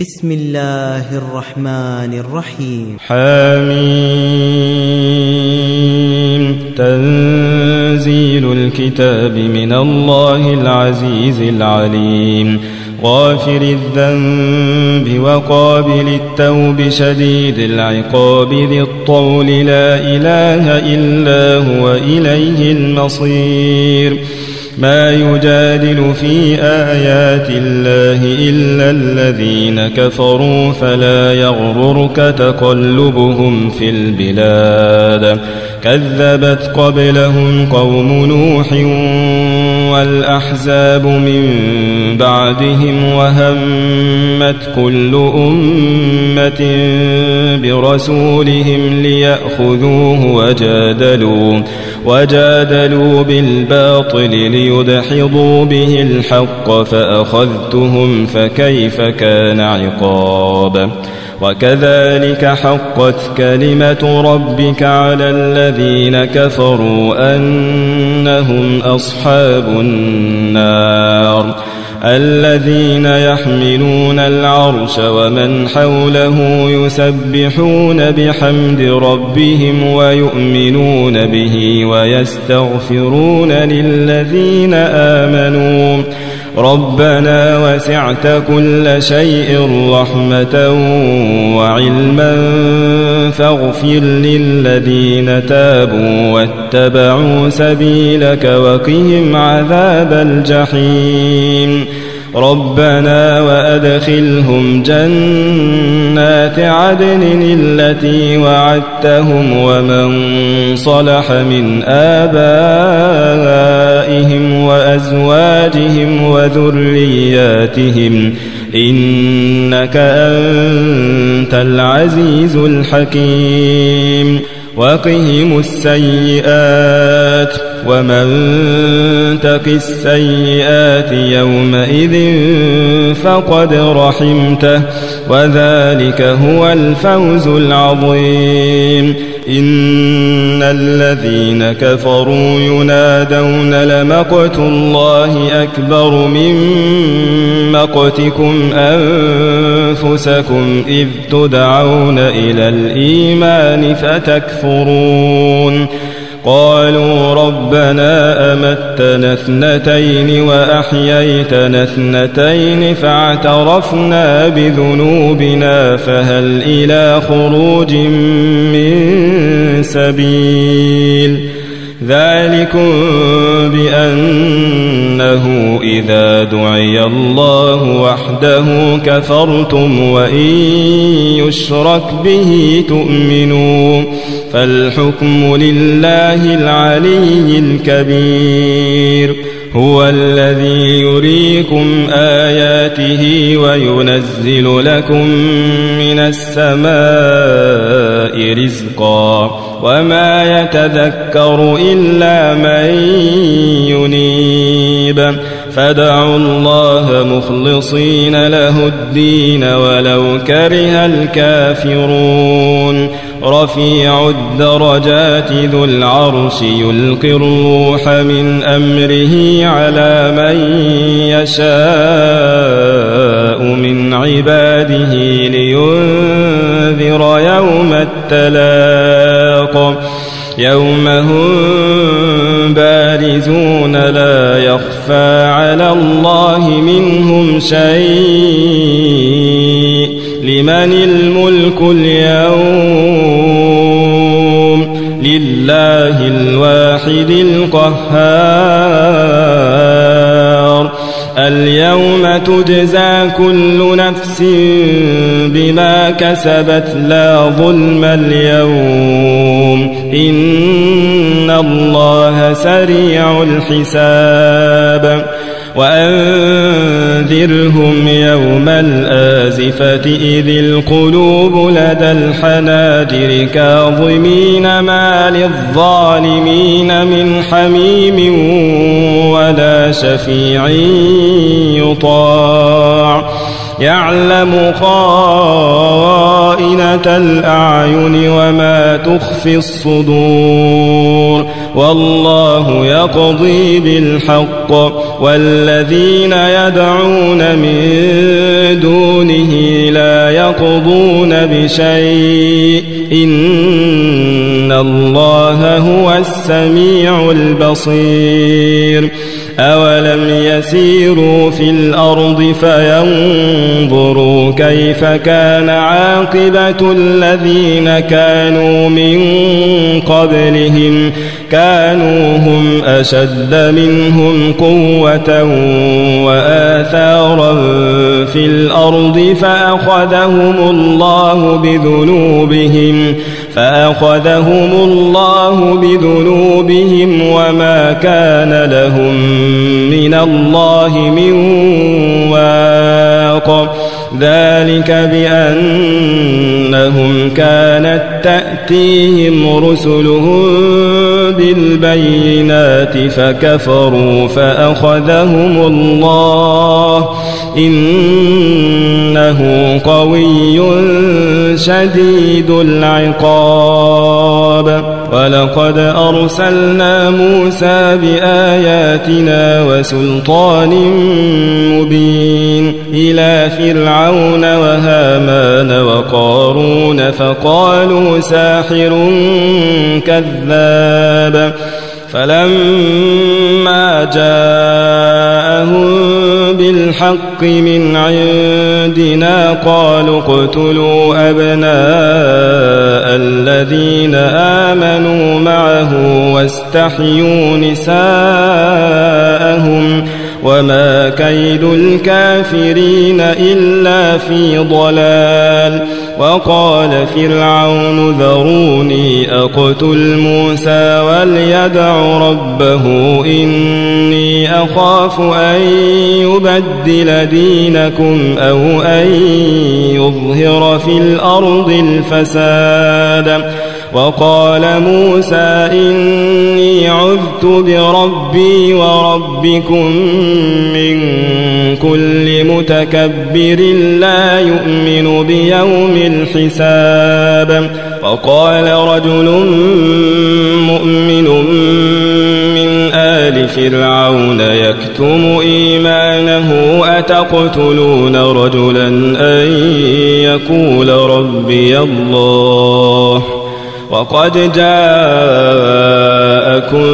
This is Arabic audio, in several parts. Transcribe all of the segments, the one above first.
بسم الله الرحمن الرحيم. حميم. تنزيل الكتاب من الله العزيز العليم. غافر الذنب وقابل التوب شديد العقاب ذي الطول لا إله إلا هو إليه المصير. ما يجادل في آيات الله إلا الذين كفروا فلا يغررك تقلبهم في البلاد. كذبت قبلهم قوم نوح والأحزاب من بعدهم وهمت كل أمة برسولهم ليأخذوه وجادلوا بالباطل ليدحضوا به الحق فأخذتهم فكيف كان عقاب. وكذلك حقت كلمة ربك على الذين كفروا أنهم أصحاب النار. الذين يحملون العرش ومن حوله يسبحون بحمد ربهم ويؤمنون به ويستغفرون للذين آمنوا ربنا وسعت كل شيء رحمة وعلما فاغفر للذين تابوا واتبعوا سبيلك وقهم عذاب الجحيم. ربنا وأدخلهم جنات عدن التي وعدتهم ومن صلح من آبائهم وأزواجهم وذرياتهم إنك أنت العزيز الحكيم. وقهم السيئات ومن تق السيئات يومئذ فقد رحمته وذلك هو الفوز العظيم. إن الذين كفروا ينادون لمقت الله أكبر من مقتكم أنفسكم إذ تدعون إلى الإيمان فتكفرون. قالوا ربنا أمتنا اثنتين وأحييتنا اثنتين فاعترفنا بذنوبنا فهل إلى خروج من سبيل. ذلكم بأنه إذا دعي الله وحده كفرتم وإن يشرك به تؤمنوا فالحكم لله العلي الكبير. هو الذي يريكم آياته وينزل لكم من السماء رزقا وما يتذكر إلا من ينيب. فادعوا الله مخلصين له الدين ولو كره الكافرون. رفيع الدرجات ذو العرش يلقي الروح من أمره على من يشاء من عباده لينذر يوم التلاق. يوم هم بارزون لا يخفى على الله منهم شيء. لمن الملك اليوم؟ لله الواحد القهار. اليوم تجزى كل نفس بما كسبت لا ظلم اليوم إن الله سريع الحساب. وأنذرهم يوم الآزفة إذ القلوب لدى الحناجر كاظمين ما للظالمين من حميم ولا شفيع يطاع. يعلم خائنة الأعين وما تخفي الصدور والله يقضي بالحق والذين يدعون من دونه يقضون بشيء إن الله هو السميع البصير أولم يسيروا في الأرض فينظروا كيف كان عاقبة الذين كانوا من قبلهم كانوا هم أشد منهم قوة وآثارا في الأرض فأخذهم الله بذنوبهم وما كان لهم من الله من واق ذلك بأنهم كانت تأتيهم رسلهم بالبينات فكفروا فأخذهم الله إنه قوي شديد العقاب ولقد أرسلنا موسى بآياتنا وسلطان مبين إلى فرعون وهامان وقارون فقالوا ساحر كذاب فلما جاءهم بالحق من عندنا قالوا اقتلوا أبناء الذين آمنوا معه واستحيوا نساءهم وما كيد الكافرين إلا في ضلال وقال فرعون ذروني أقتل موسى وليدع ربه إني أخاف أن يبدل دينكم أو أن يظهر في الأرض الفساد وقال موسى إني عذت بربي وربكم من كل متكبر لا يؤمن بيوم الحساب وقال رجل مؤمن من آل فرعون يكتم إيمانه أتقتلون رجلا أن يقول ربي الله وقد جاءكم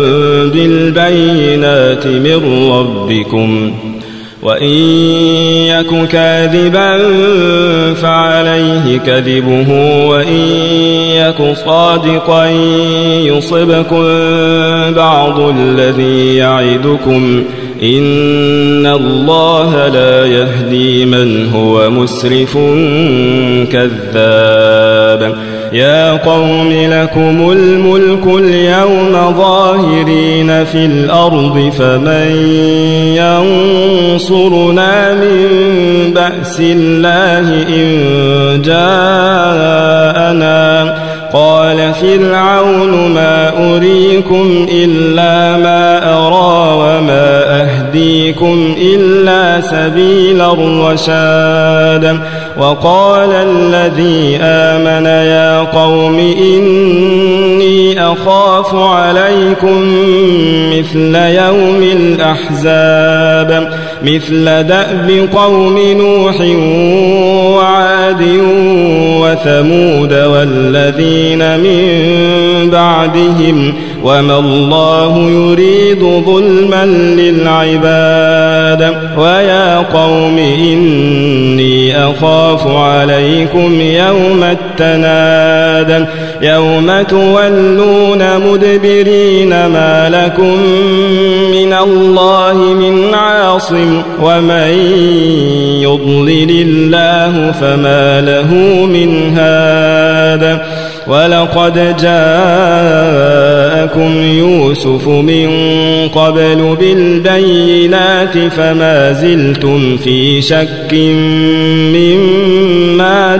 بالبينات من ربكم وإن يك كاذبا فعليه كذبه وإن يك صادقا يصبكم بعض الذي يعدكم إن الله لا يهدي من هو مسرف كذاب يا قوم لكم الملك اليوم ظاهرين في الأرض فمن ينصرنا من بأس الله إن جاءنا قال فرعون ما أريكم إلا ما أرى وما أهديكم إلا سبيل الرشاد وقال الذي آمن يا قوم إني أخاف عليكم مثل يوم الأحزاب مثل دأب قوم نوح وعاد وثمود والذين من بعدهم وما الله يريد ظلما للعباد ويا قوم إني أخاف عليكم يوم التناد يوم تولون مدبرين ما لكم من الله من عاصم ومن يضلل الله فما له من هاد ولقد جاءكم يوسف من قبل بالبينات فما زلتم في شك مما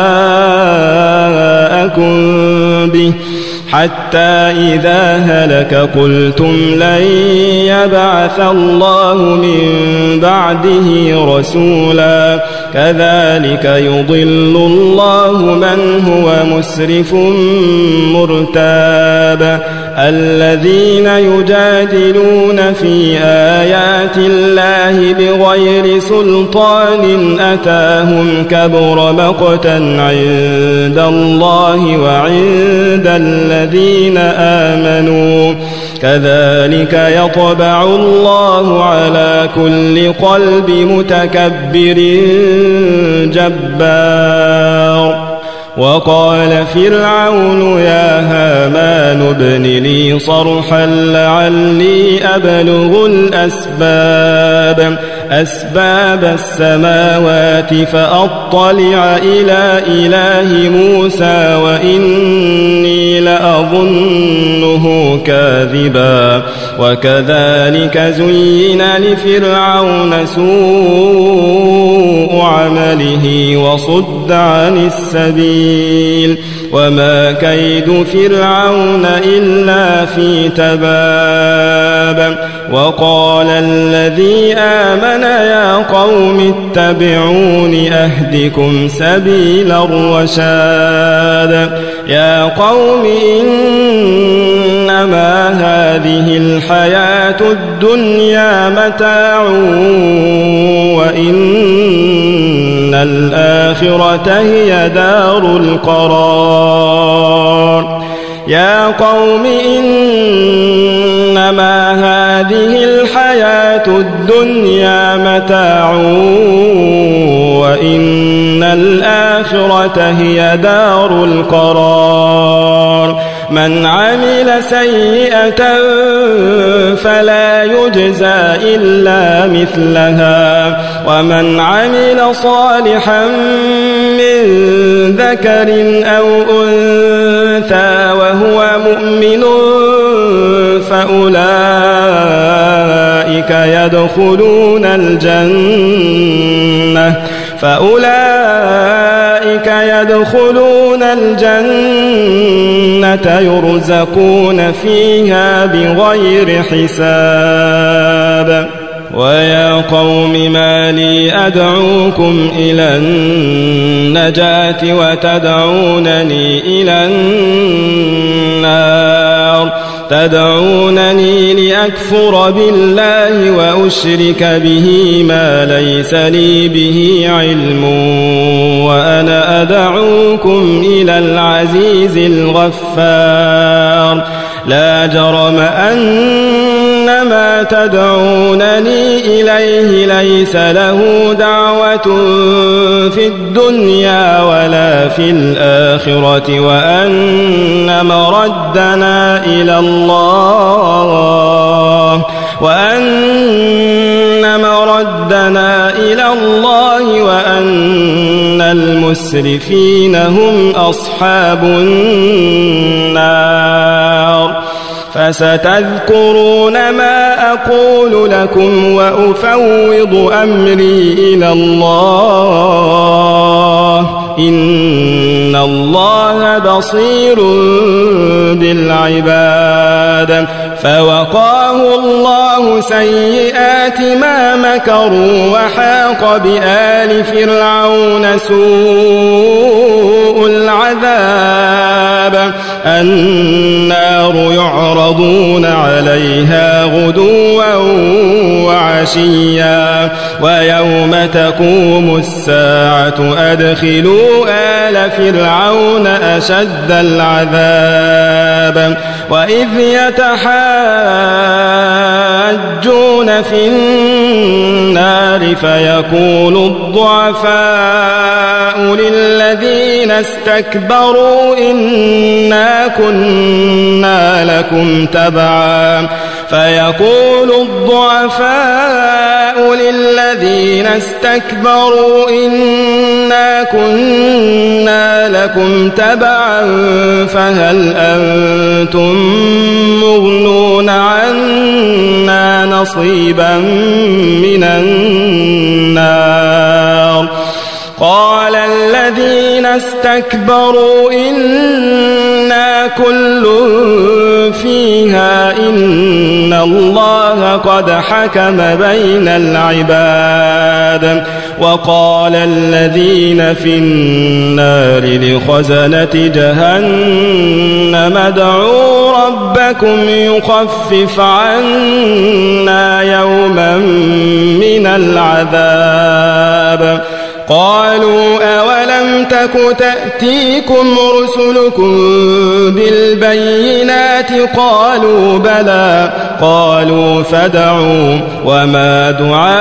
جاءكم به حتى إذا هلك قلتم لن يبعث الله من بعده رسولا كذلك يضل الله من هو مسرف مرتاب الذين يجادلون في آيات الله بغير سلطان أتاهم كبر مقتا عند الله وعند الذين آمنوا كذلك يطبع الله على كل قلب متكبر جبار. وقال فرعون يا هامان ابن لي صرحا لعلي أبلغ أسباب السماوات فأطلع إلى إله موسى وإني لأظنه كاذبا. وكذلك زين لفرعون سوء عمله وصد عن السبيل وما كيد فرعون إلا في تباب. وقال الذي آمن يا قوم اتبعون أهدكم سبيل الرشاد. يا قوم إنما هذه الحياة الدنيا متاع وإن الآخرة هي دار القرار. يا قوم إنما هذه الحياة الدنيا متاع وإن الآخرة هي دار القرار. من عمل سيئة فلا يجزى إلا مثلها ومن عمل صالحا من ذكر أو أنثى وهو مؤمن فأولئك يدخلون الجنة يرزقون فيها بغير حساب. ويا قوم ما لي أدعوكم إلى النجاة وتدعونني إلى النار. تدعونني لأكفر بالله وأشرك به ما ليس لي به علم وأنا أدعوكم إلى العزيز الغفار. لا جرم أن ما تدعونني إليه ليس له دعوة في الدنيا ولا في الآخرة وأن مردنا إلى الله وأن المسرفين هم أصحاب النار. فستذكرون ما أقول لكم وأفوض أمري إلى الله إن الله بصير بالعباد. فوقاه الله سيئات ما مكروا وحاق بآل فرعون سوء العذاب. النار يعرضون عليها غدوا وعشيا ويوم تقوم الساعة أدخلوا آل فرعون أشد العذاب. وإذ يتحاجون في النار فيقول الضعفاء للذين استكبروا إنا كنا لكم تبعا. فيقول الضعفاء للذين استكبروا إنا كنا لكم تبعا فهل أنتم مغنون عنا نصيبا من النار. قال الذين استكبروا إنا كل فيها إن الله قد حكم بين العباد وقال الذين في النار لخزنة جهنم ادعوا ربكم يخفف عنا يوما من العذاب قالوا أولم تك تأتيكم رسلكم بالبينات قالوا بلى قالوا فادعوا وما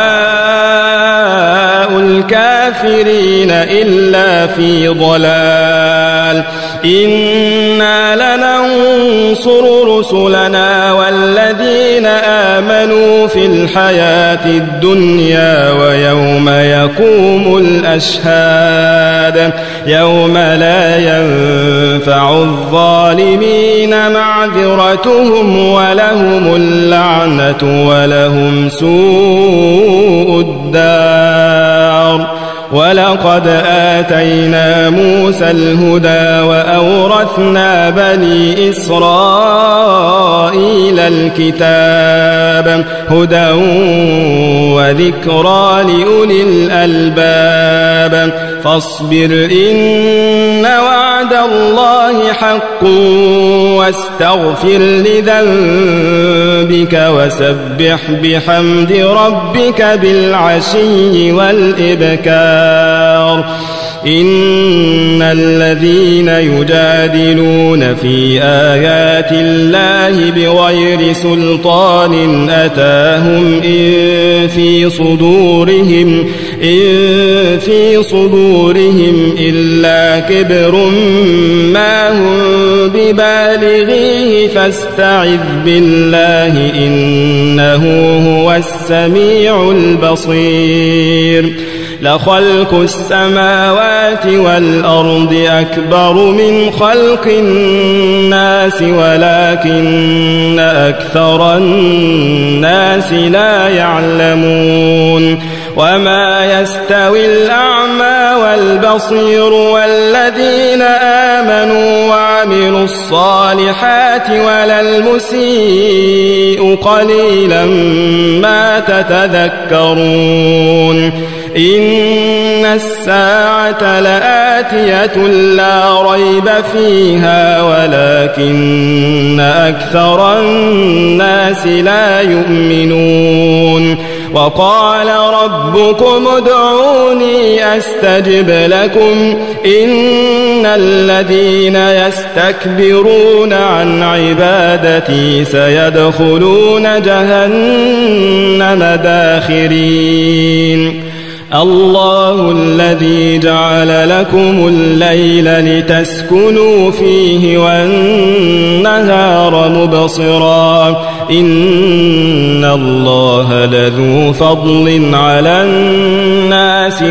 دعاء الكافرين إلا في ضلال إنا لننصر رسلنا والذين آمنوا في الحياة الدنيا ويوم يقوم الأشهاد يوم لا ينفع الظالمين معذرتهم ولهم اللعنة ولهم سوء الدار ولقد آتينا موسى الهدى وأورثنا بني إسرائيل الكتاب هدى وذكرى لأولي الألباب فاصبر إن وعد الله حق واستغفر لذنبك وسبح بحمد ربك بالعشي والإبكار إن الذين يجادلون في آيات الله بغير سلطان أتاهم إن في صدورهم إلا كبر ما هم ببالغيه فاستعذ بالله إنه هو السميع البصير لخلق السماوات والأرض أكبر من خلق الناس ولكن أكثر الناس لا يعلمون وما يستوي الأعمى والبصير والذين آمنوا وعملوا الصالحات ولا المسيء قليلا ما تتذكرون إن الساعة لآتية لا ريب فيها ولكن أكثر الناس لا يؤمنون وقال ربكم ادعوني أستجب لكم إن الذين يستكبرون عن عبادتي سيدخلون جهنم داخرين الله الذي جعل لكم الليل لتسكنوا فيه والنهار مبصرا إن الله لذو فضل على الناس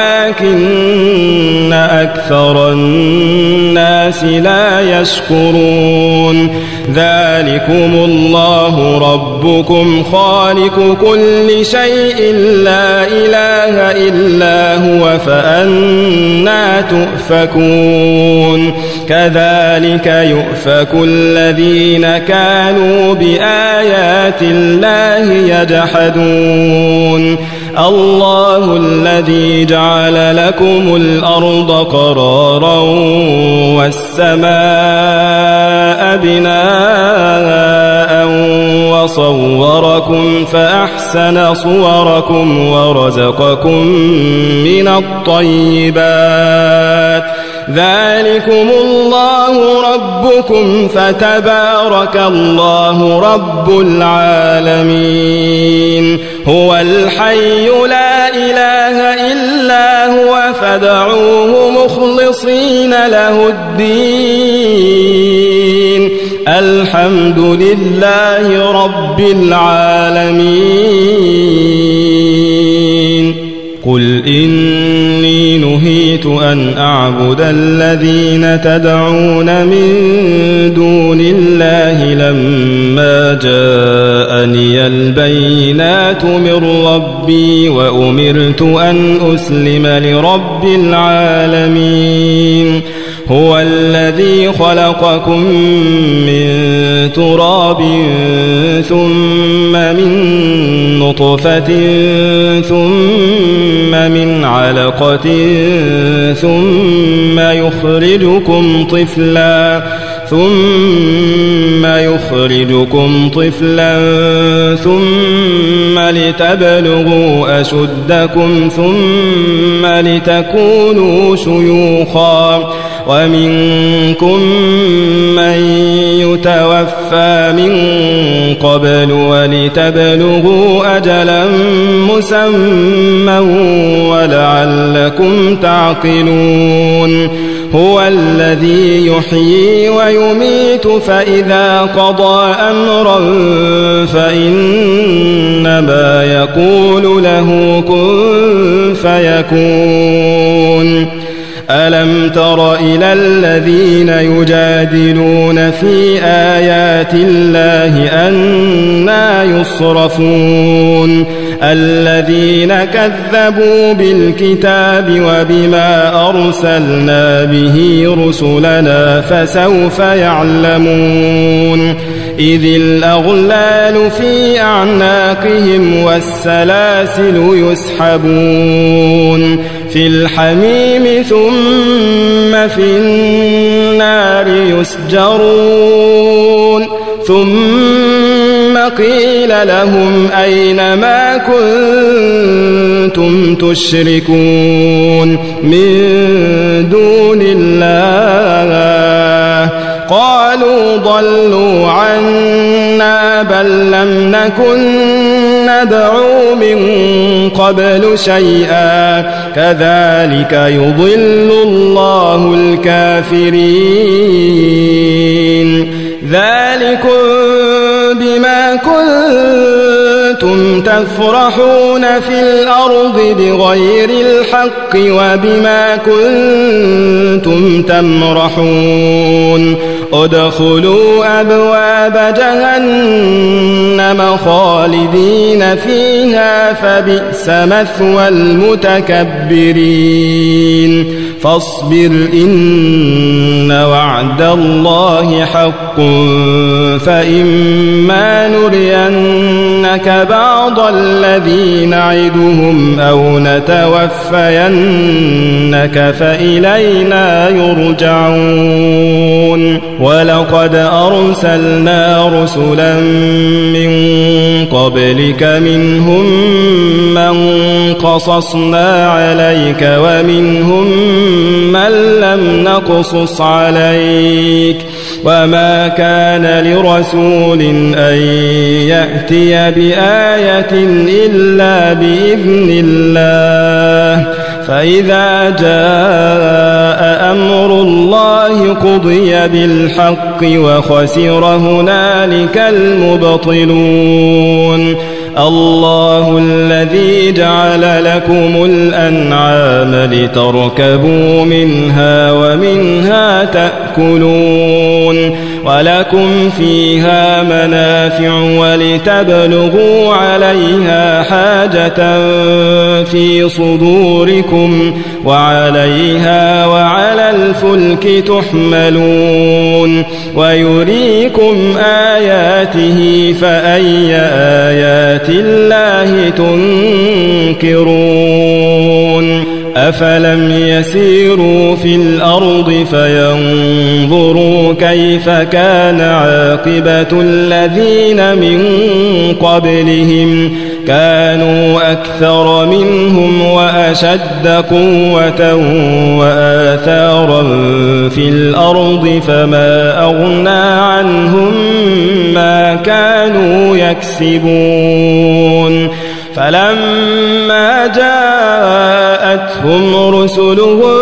ولكن أكثر الناس لا يشكرون ذلكم الله ربكم خالق كل شيء لا إله إلا هو فأنا تؤفكون كذلك يؤفك الذين كانوا بآيات الله يجحدون الله الذي جعل لكم الأرض قرارا والسماء بناء وصوركم فأحسن صوركم ورزقكم من الطيبات ذلكم الله ربكم فتبارك الله رب العالمين هو الحي لا إله إلا هو فادعوه مخلصين له الدين الحمد لله رب العالمين قل إني نهيت أن أعبد الذين تدعون من دون الله لما جاءني البينات من ربي وأمرت أن أسلم لرب العالمين هو الذي خلقكم من تراب ثم من نطفة ثم من علقة ثم يخرجكم طفلا ثم لتبلغوا أشدكم ثم لتكونوا شيوخا ومنكم من يتوفى من قبل ولتبلغوا أجلا مسمى ولعلكم تعقلون هو الذي يحيي ويميت فإذا قضى أمرا فإنما يقول له كن فيكون ألم تر إلى الذين يجادلون في آيات الله أنى يصرفون الذين كذبوا بالكتاب وبما أرسلنا به رسلنا فسوف يعلمون إذ الأغلال في أعناقهم والسلاسل يسحبون في الحميم ثم في النار يسجرون ثم قيل لهم أين ما كنتم تشركون من دون الله قالوا ضلوا عنا بل لم نكن ندعو من قبل شيئا كذلك يضل الله الكافرين ذلكم بما كنتم تفرحون في الأرض بغير الحق وبما كنتم تمرحون ادخلوا أبواب جهنم خالدين فيها فبئس مثوى المتكبرين فاصبر إن وعد الله حق فإما نرينك بعض الذي نعدهم أو نتوفينك فإلينا يرجعون ولقد أرسلنا رسلا من قبلك منهم من قصصنا عليك ومنهم من لم نقصص عليك وما كان لرسول أن يأتي بآية إلا بإذن الله فإذا جاء أمر الله قضي بالحق وخسر هنالك المبطلون الله الذي جعل لكم الأنعام لتركبوا منها ومنها تأكلون ولكم فيها منافع ولتبلغوا عليها حاجة في صدوركم وعليها وعلى الفلك تحملون ويريكم آياته فأي آيات الله تنكرون أفلم يسيروا في الأرض فينظروا كيف كان عاقبة الذين من قبلهم كانوا أكثر منهم وأشد قوة وآثارا في الأرض فما أغنى عنهم ما كانوا يكسبون فلما جاءتهم رسلهم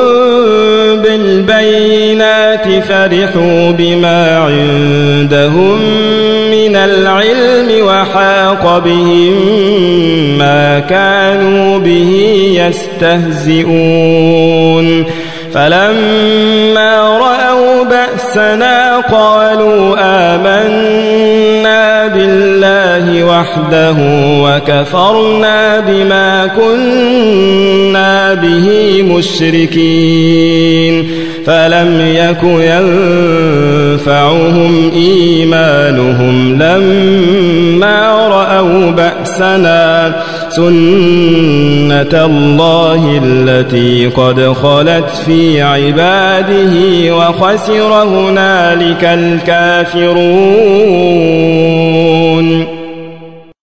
بالبينات فرحوا بما عندهم من العلم وحاق بهم ما كانوا به يستهزئون فلما رأوا بأسنا قالوا آمنا بالله وحده وكفرنا بما كنا به مشركين فلم يك ينفعهم إيمانهم لما رأوا بأسنا بأسنا سنة الله التي قد خلت في عباده وخسر هنالك الكافرون.